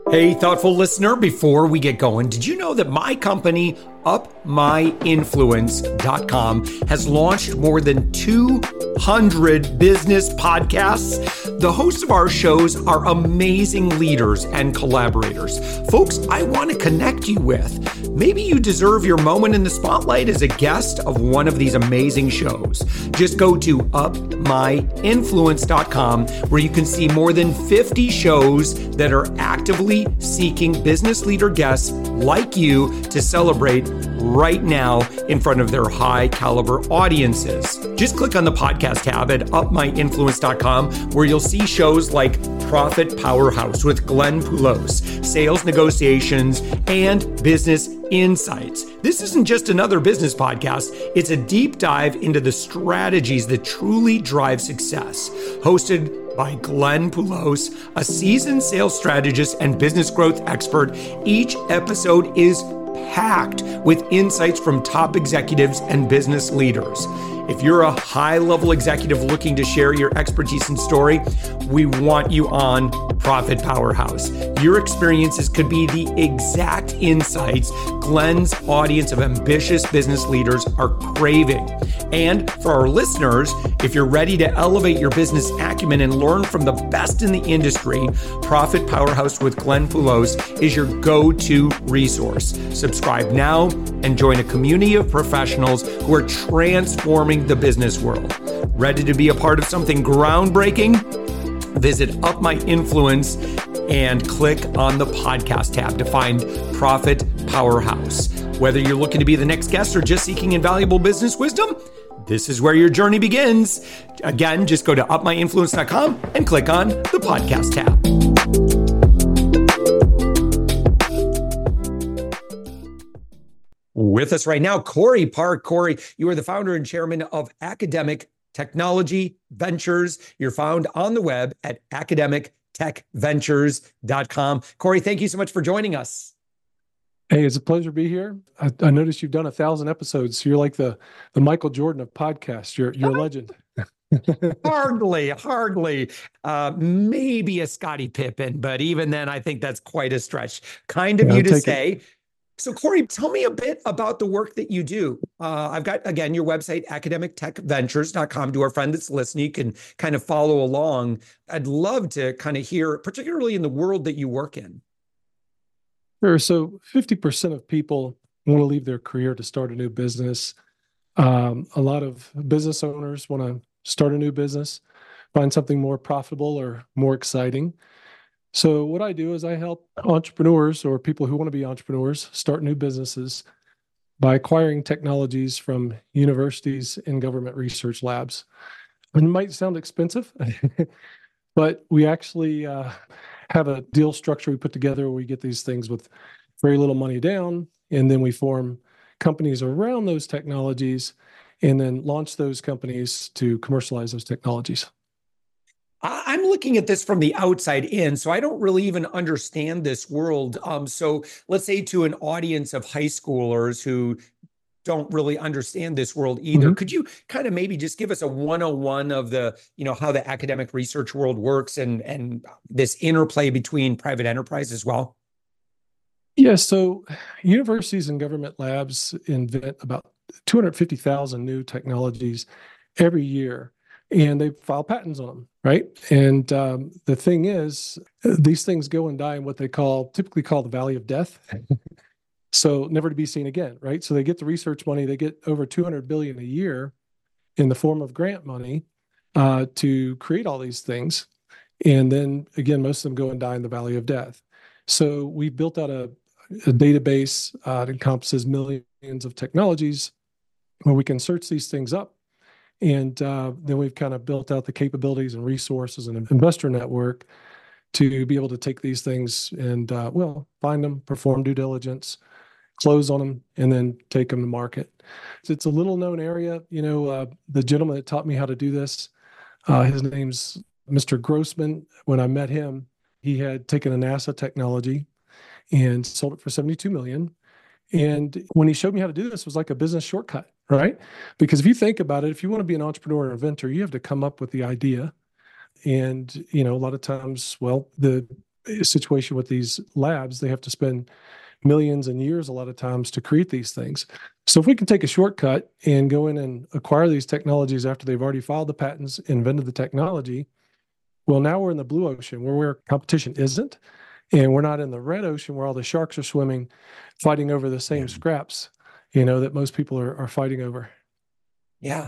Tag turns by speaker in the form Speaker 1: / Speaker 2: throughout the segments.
Speaker 1: Hey, thoughtful listener, before we get going, did you know that my company, UpMyInfluence.com, has launched more than 200 business podcasts? The hosts of our shows are amazing leaders and collaborators, folks I want to connect you with. Maybe you deserve your moment in the spotlight as a guest of one of these amazing shows. Just go to UpMyInfluence.com, where you can see more than 50 shows that are actively seeking business leader guests like you to celebrate right now in front of their high caliber audiences. Just click on the podcast tab at upmyinfluence.com, where you'll see shows like Profit Powerhouse with Glenn Poulos, Sales Negotiations, and Business Insights. This isn't just another business podcast. It's a deep dive into the strategies that truly drive success. Hosted by Glenn Poulos, a seasoned sales strategist and business growth expert. Each episode is packed with insights from top executives and business leaders. If you're a high-level executive looking to share your expertise and story, we want you on Profit Powerhouse. Your experiences could be the exact insights Glenn's audience of ambitious business leaders are craving. And for our listeners, if you're ready to elevate your business acumen and learn from the best in the industry, Profit Powerhouse with Glenn Poulos is your go-to resource. Subscribe now and join a community of professionals who are transforming the business world. Ready to be a part of something groundbreaking? Visit Up My Influence and click on the podcast tab to find Profit Powerhouse. Whether you're looking to be the next guest or just seeking invaluable business wisdom, this is where your journey begins. Again, just go to upmyinfluence.com and click on the podcast tab. With us right now, Corey Park. Corey, you are the founder and chairman of Academic Technology Ventures. You're found on the web at academictechventures.com. Corey, thank you so much for joining us.
Speaker 2: Hey, it's a pleasure to be here. I noticed you've done 1,000 episodes. So you're like the Michael Jordan of podcasts. You're a legend.
Speaker 1: Hardly. Maybe a Scottie Pippen, but even then, I think that's quite a stretch. Kind of you to say. So Corey, tell me a bit about the work that you do. I've got, again, your website, academictechventures.com. To our friend that's listening, you can kind of follow along. I'd love to kind of hear, particularly in the world that you work in.
Speaker 2: Sure. So 50% of people want to leave their career to start a new business. A lot of business owners want to start a new business, find something more profitable or more exciting. So what I do is I help entrepreneurs or people who want to be entrepreneurs start new businesses by acquiring technologies from universities and government research labs. And it might sound expensive, but we actually have a deal structure we put together where we get these things with very little money down, and then we form companies around those technologies and then launch those companies to commercialize those technologies.
Speaker 1: I'm looking at this from the outside in, so I don't really even understand this world. So let's say to an audience of high schoolers who don't really understand this world either. Could you kind of maybe just give us a 101 of the, how the academic research world works and this interplay between private enterprise as well?
Speaker 2: Yeah, so universities and government labs invent about 250,000 new technologies every year, and they file patents on them, right? And the thing is, these things go and die in what they typically call the valley of death. So never to be seen again, right? So they get the research money, they get over $200 billion a year in the form of grant money to create all these things. And then again, most of them go and die in the valley of death. So we built out a database that encompasses millions of technologies where we can search these things up. And then we've kind of built out the capabilities and resources and an investor network to be able to take these things and, find them, perform due diligence, close on them, and then take them to market. It's a little known area. The gentleman that taught me how to do this, his name's Mr. Grossman. When I met him, he had taken a NASA technology and sold it for $72 million. And when he showed me how to do this, it was like a business shortcut, right? Because if you think about it, if you want to be an entrepreneur or inventor, you have to come up with the idea. And, a lot of times, the situation with these labs. They have to spend millions and years a lot of times to create these things. So if we can take a shortcut and go in and acquire these technologies after they've already filed the patents, invented the technology, well, now we're in the blue ocean where competition isn't, and we're not in the red ocean where all the sharks are swimming, fighting over the same scraps, that most people are fighting over.
Speaker 1: Yeah.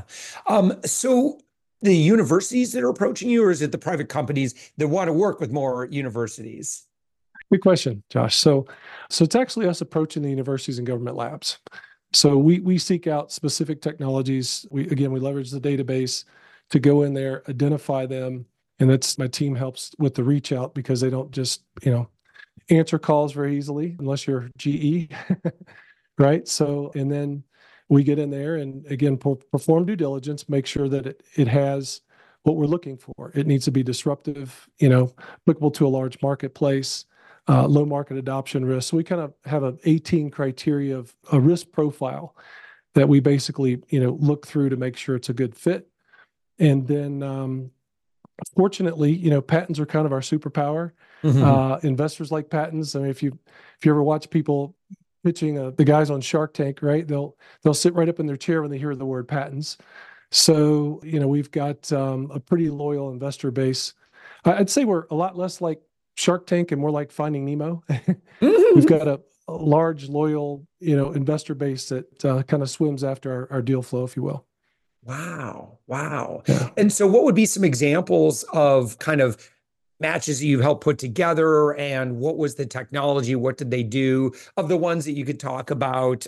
Speaker 1: So the universities that are approaching you, or is it the private companies that want to work with more universities?
Speaker 2: Good question, Josh. So it's actually us approaching the universities and government labs. So we seek out specific technologies. We leverage the database to go in there, identify them, and that's my team helps with the reach out because they don't just answer calls very easily unless you're GE, right? So and then we get in there and again perform due diligence, make sure that it has what we're looking for. It needs to be disruptive, applicable to a large marketplace. Low market adoption risk. So we kind of have an 18 criteria of a risk profile that we basically, look through to make sure it's a good fit. And then, fortunately, patents are kind of our superpower. Mm-hmm. Investors like patents. I mean, if you ever watch people pitching the guys on Shark Tank, right? They'll sit right up in their chair when they hear the word patents. So, we've got a pretty loyal investor base. I'd say we're a lot less like Shark Tank and more like Finding Nemo. We've got a large, loyal, investor base that kind of swims after our deal flow, if you will.
Speaker 1: Wow. Wow.
Speaker 2: Yeah.
Speaker 1: And so what would be some examples of kind of matches that you've helped put together, and what was the technology? What did they do of the ones that you could talk about?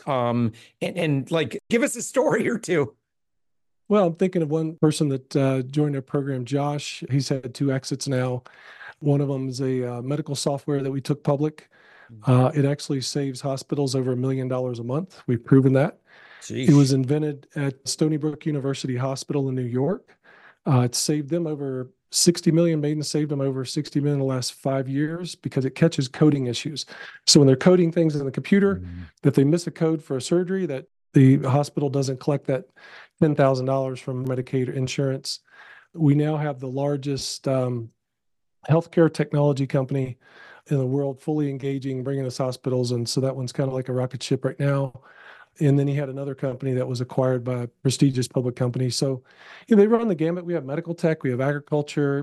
Speaker 1: And like, give us a story or two.
Speaker 2: Well, I'm thinking of one person that joined our program, Josh. He's had 2 exits now. One of them is a medical software that we took public. It actually saves hospitals over $1 million a month. We've proven that.
Speaker 1: Sheesh.
Speaker 2: It was invented at Stony Brook University Hospital in New York. It saved them over 60 million, made and saved them over 60 million in the last 5 years because it catches coding issues. So when they're coding things in the computer, if they miss a code for a surgery, that the hospital doesn't collect that $10,000 from Medicaid insurance. We now have the largest healthcare technology company in the world fully engaging, bringing us hospitals. And so that one's kind of like a rocket ship right now. And then he had another company that was acquired by a prestigious public company. So, they run the gamut. We have medical tech, we have agriculture,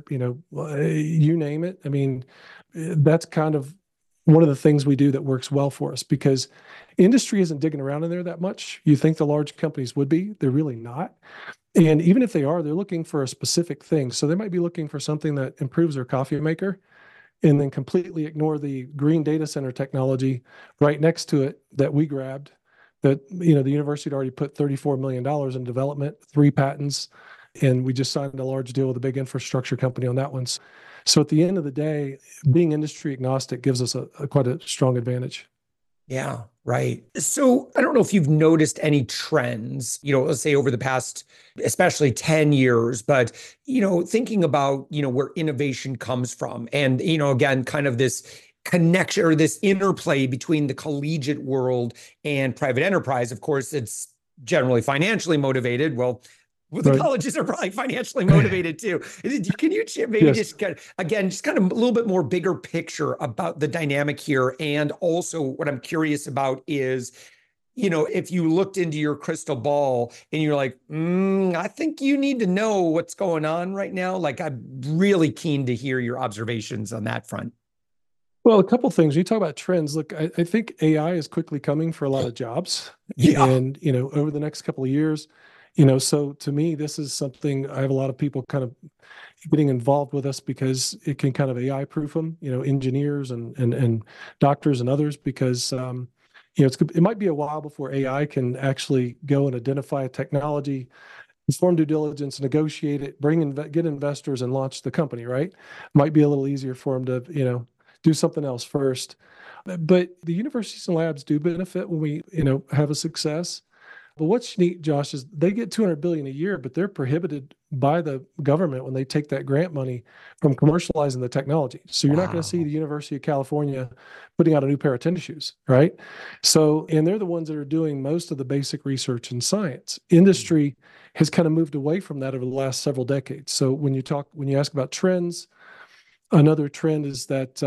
Speaker 2: you name it. I mean, that's kind of one of the things we do that works well for us because industry isn't digging around in there that much. You think the large companies would be, they're really not. And even if they are, they're looking for a specific thing. So they might be looking for something that improves their coffee maker and then completely ignore the green data center technology right next to it that we grabbed that, the university had already put $34 million in development, 3 patents, and we just signed a large deal with a big infrastructure company on that one. So at the end of the day, being industry agnostic gives us quite a strong advantage.
Speaker 1: Yeah, right. So I don't know if you've noticed any trends, let's say over the past, especially 10 years, but, thinking about, where innovation comes from and, again, kind of this connection or this interplay between the collegiate world and private enterprise. Of course, it's generally financially motivated. Well, the
Speaker 2: Right.
Speaker 1: colleges are probably financially motivated too. Can you maybe
Speaker 2: Yes.
Speaker 1: just kind of a little bit more bigger picture about the dynamic here? And also what I'm curious about is, if you looked into your crystal ball and you're like, I think you need to know what's going on right now. Like, I'm really keen to hear your observations on that front.
Speaker 2: Well, a couple of things. You talk about trends. Look, I think AI is quickly coming for a lot of jobs.
Speaker 1: Yeah.
Speaker 2: And, over the next couple of years, so to me, this is something I have a lot of people kind of getting involved with us because it can kind of AI proof them, engineers and doctors and others, because, it might be a while before AI can actually go and identify a technology, perform due diligence, negotiate it, get investors and launch the company, right? Might be a little easier for them to, do something else first. But the universities and labs do benefit when we, have a success. But what's neat, Josh, is they get $200 billion a year, but they're prohibited by the government when they take that grant money from commercializing the technology. So you're not going to see the University of California putting out a new pair of tennis shoes, right? So, and they're the ones that are doing most of the basic research in science. Industry has kind of moved away from that over the last several decades. So when you ask about trends, another trend is that,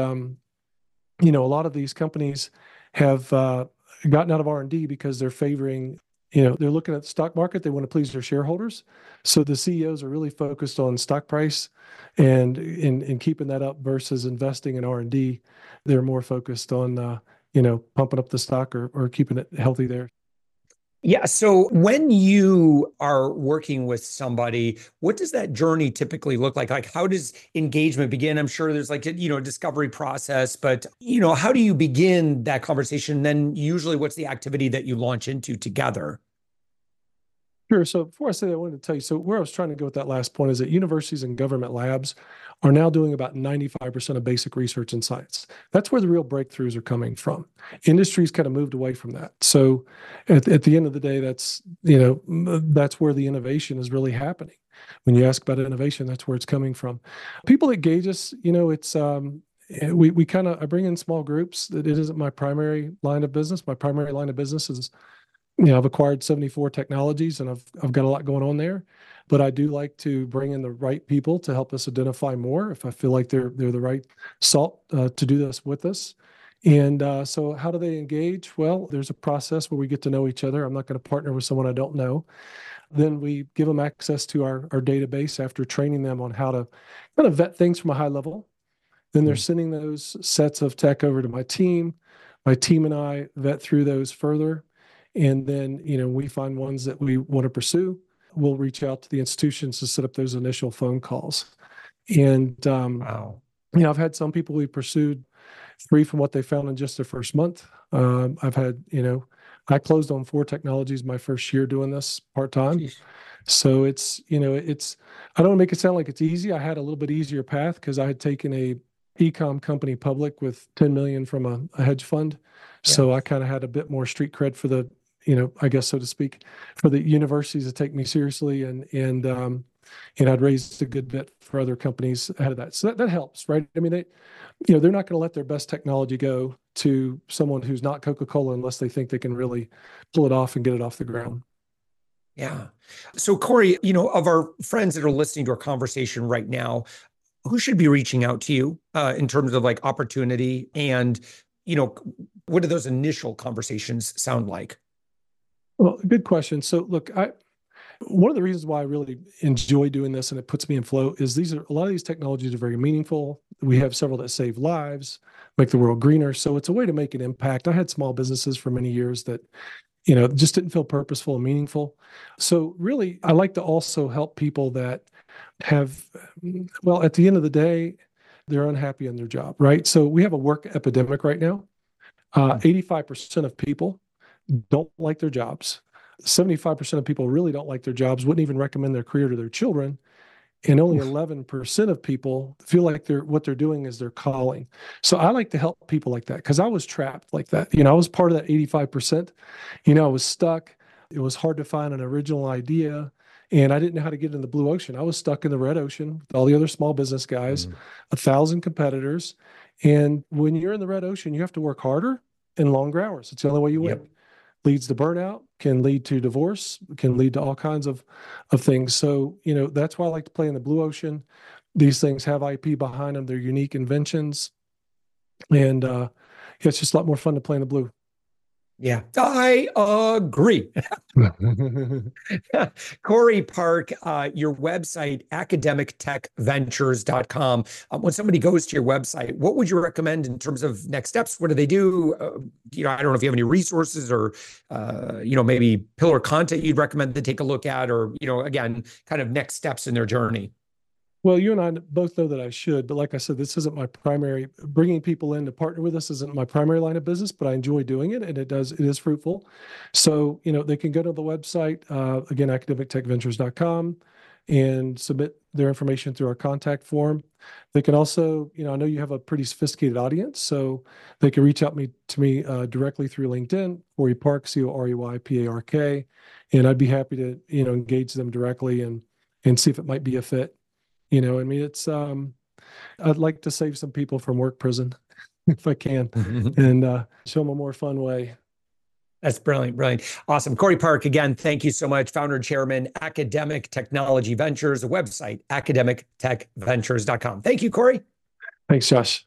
Speaker 2: a lot of these companies have gotten out of R&D because they're favoring, they're looking at the stock market. They want to please their shareholders. So the CEOs are really focused on stock price and in keeping that up versus investing in R&D. They're more focused on, pumping up the stock or keeping it healthy there.
Speaker 1: Yeah. So when you are working with somebody, what does that journey typically look like? Like, how does engagement begin? I'm sure there's like, a discovery process, but, how do you begin that conversation? Then usually what's the activity that you launch into together?
Speaker 2: Sure. So before I say that, I wanted to tell you, so where I was trying to go with that last point is that universities and government labs are now doing about 95% of basic research in science. That's where the real breakthroughs are coming from. Industries kind of moved away from that. So at the end of the day, that's where the innovation is really happening. When you ask about innovation, that's where it's coming from. People that gauge us, it's I bring in small groups. That it isn't my primary line of business. My primary line of business is, I've acquired 74 technologies and I've got a lot going on there, but I do like to bring in the right people to help us identify more if I feel like they're the right salt to do this with us. And so how do they engage? Well, there's a process where we get to know each other. I'm not going to partner with someone I don't know. Then we give them access to our database after training them on how to kind of vet things from a high level. Then they're sending those sets of tech over to my team. My team and I vet through those further. And then, we find ones that we want to pursue. We'll reach out to the institutions to set up those initial phone calls. And,
Speaker 1: Wow.
Speaker 2: I've had some people we pursued 3 from what they found in just their first month. I've had, I closed on 4 technologies my first year doing this part-time.
Speaker 1: Jeez.
Speaker 2: So it's, I don't want to make it sound like it's easy. I had a little bit easier path because I had taken a e-com company public with 10 million from a hedge fund.
Speaker 1: Yeah.
Speaker 2: So I kind of had a bit more street cred for the, I guess, so to speak, for the universities to take me seriously. And I'd raised a good bit for other companies ahead of that. So that helps, right? I mean, they're not going to let their best technology go to someone who's not Coca-Cola unless they think they can really pull it off and get it off the ground.
Speaker 1: Yeah. So Corey, of our friends that are listening to our conversation right now, who should be reaching out to you in terms of like opportunity and, what do those initial conversations sound like?
Speaker 2: Well, good question. So look, one of the reasons why I really enjoy doing this and it puts me in flow is a lot of these technologies are very meaningful. We have several that save lives, make the world greener. So it's a way to make an impact. I had small businesses for many years that, just didn't feel purposeful and meaningful. So really, I like to also help people that have, well, at the end of the day, they're unhappy in their job, right? So we have a work epidemic right now. 85% of people don't like their jobs. 75% of people really don't like their jobs, wouldn't even recommend their career to their children. And only 11% of people feel like what they're doing is their calling. So I like to help people like that because I was trapped like that. I was part of that 85%. I was stuck. It was hard to find an original idea. And I didn't know how to get in the blue ocean. I was stuck in the red ocean with all the other small business guys, 1,000 competitors. And when you're in the red ocean, you have to work harder and longer hours. It's the only way you win. Leads to burnout, can lead to divorce, can lead to all kinds of things. So, that's why I like to play in the blue ocean. These things have IP behind them. They're unique inventions. And it's just a lot more fun to play in the blue.
Speaker 1: Yeah, I agree. Corey Park, your website, academictechventures.com. When somebody goes to your website, what would you recommend in terms of next steps? What do they do? I don't know if you have any resources or, maybe pillar content you'd recommend they take a look at or, again, kind of next steps in their journey.
Speaker 2: Well, you and I both know that I should, but like I said, this isn't my primary. Bringing people in to partner with us isn't my primary line of business, but I enjoy doing it, and it is fruitful. So, they can go to the website, again, academictechventures.com, and submit their information through our contact form. They can also, I know you have a pretty sophisticated audience, so they can reach out to me directly through LinkedIn, Corey Park, COREYPARK, and I'd be happy to, engage them directly and see if it might be a fit. It's, I'd like to save some people from work prison if I can and show them a more fun way.
Speaker 1: That's brilliant. Brilliant. Awesome. Corey Park, again, thank you so much. Founder and chairman, Academic Technology Ventures, the website, academictechventures.com. Thank you, Corey.
Speaker 2: Thanks, Josh.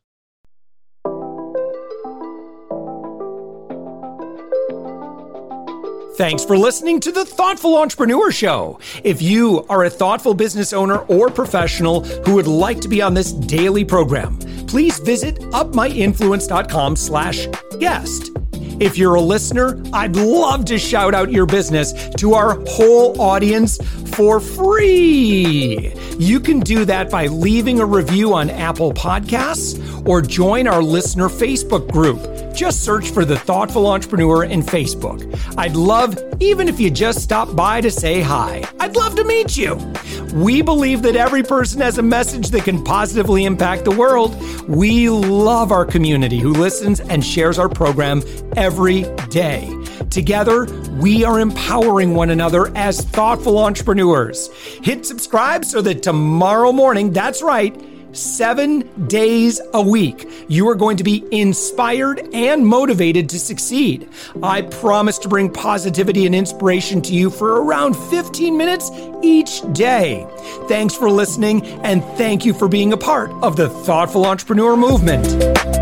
Speaker 1: Thanks for listening to the Thoughtful Entrepreneur Show. If you are a thoughtful business owner or professional who would like to be on this daily program, please visit upmyinfluence.com/guest. If you're a listener, I'd love to shout out your business to our whole audience for free. You can do that by leaving a review on Apple Podcasts or join our listener Facebook group. Just search for The Thoughtful Entrepreneur in Facebook. I'd love, even if you just stop by to say hi, I'd love to meet you. We believe that every person has a message that can positively impact the world. We love our community who listens and shares our program every day. Together, we are empowering one another as thoughtful entrepreneurs. Hit subscribe so that tomorrow morning, that's right, 7 days a week, you are going to be inspired and motivated to succeed. I promise to bring positivity and inspiration to you for around 15 minutes each day. Thanks for listening, and thank you for being a part of the Thoughtful Entrepreneur Movement.